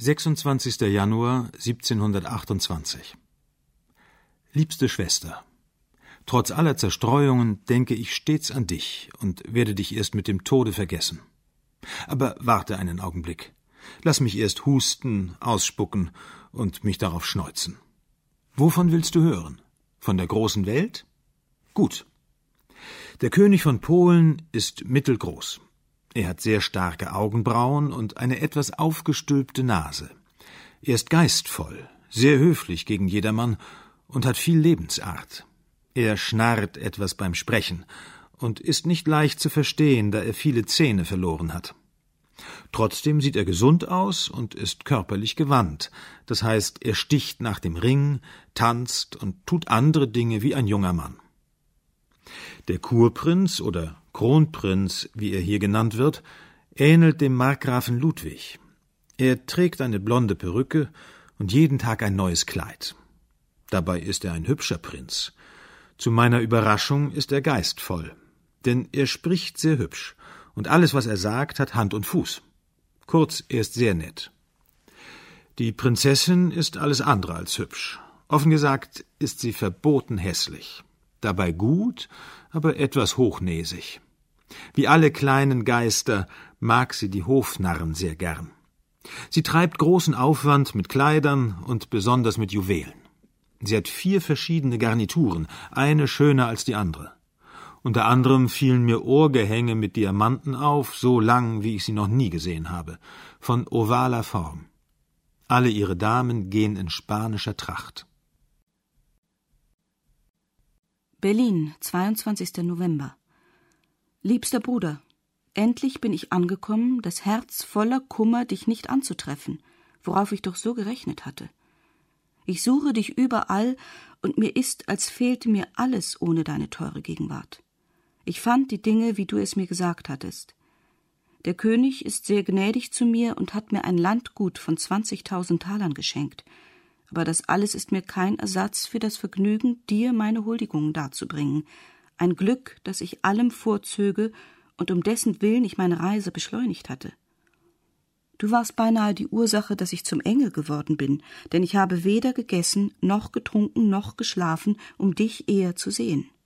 26. Januar 1728. Liebste Schwester, trotz aller Zerstreuungen denke ich stets an dich und werde dich erst mit dem Tode vergessen. Aber warte einen Augenblick. Lass mich erst husten, ausspucken und mich darauf schneuzen. Wovon willst du hören? Von der großen Welt? Gut. Der König von Polen ist mittelgroß. Er hat sehr starke Augenbrauen und eine etwas aufgestülpte Nase. Er ist geistvoll, sehr höflich gegen jedermann und hat viel Lebensart. Er schnarrt etwas beim Sprechen und ist nicht leicht zu verstehen, da er viele Zähne verloren hat. Trotzdem sieht er gesund aus und ist körperlich gewandt, das heißt, er sticht nach dem Ring, tanzt und tut andere Dinge wie ein junger Mann. Der Kurprinz oder Kronprinz, wie er hier genannt wird, ähnelt dem Markgrafen Ludwig. Er trägt eine blonde Perücke und jeden Tag ein neues Kleid. Dabei ist er ein hübscher Prinz. Zu meiner Überraschung ist er geistvoll, denn er spricht sehr hübsch und alles, was er sagt, hat Hand und Fuß. Kurz, er ist sehr nett. Die Prinzessin ist alles andere als hübsch. Offen gesagt ist sie verboten hässlich. Dabei gut, aber etwas hochnäsig. Wie alle kleinen Geister mag sie die Hofnarren sehr gern. Sie treibt großen Aufwand mit Kleidern und besonders mit Juwelen. Sie hat 4 verschiedene Garnituren, eine schöner als die andere. Unter anderem fielen mir Ohrgehänge mit Diamanten auf, so lang, wie ich sie noch nie gesehen habe, von ovaler Form. Alle ihre Damen gehen in spanischer Tracht. Berlin, 22. November. Liebster Bruder, endlich bin ich angekommen, das Herz voller Kummer, dich nicht anzutreffen, worauf ich doch so gerechnet hatte. Ich suche dich überall, und mir ist, als fehlte mir alles ohne deine teure Gegenwart. Ich fand die Dinge, wie du es mir gesagt hattest. Der König ist sehr gnädig zu mir und hat mir ein Landgut von 20.000 Talern geschenkt, aber das alles ist mir kein Ersatz für das Vergnügen, dir meine Huldigungen darzubringen, ein Glück, das ich allem vorzöge und um dessen Willen ich meine Reise beschleunigt hatte. Du warst beinahe die Ursache, dass ich zum Engel geworden bin, denn ich habe weder gegessen, noch getrunken, noch geschlafen, um dich eher zu sehen.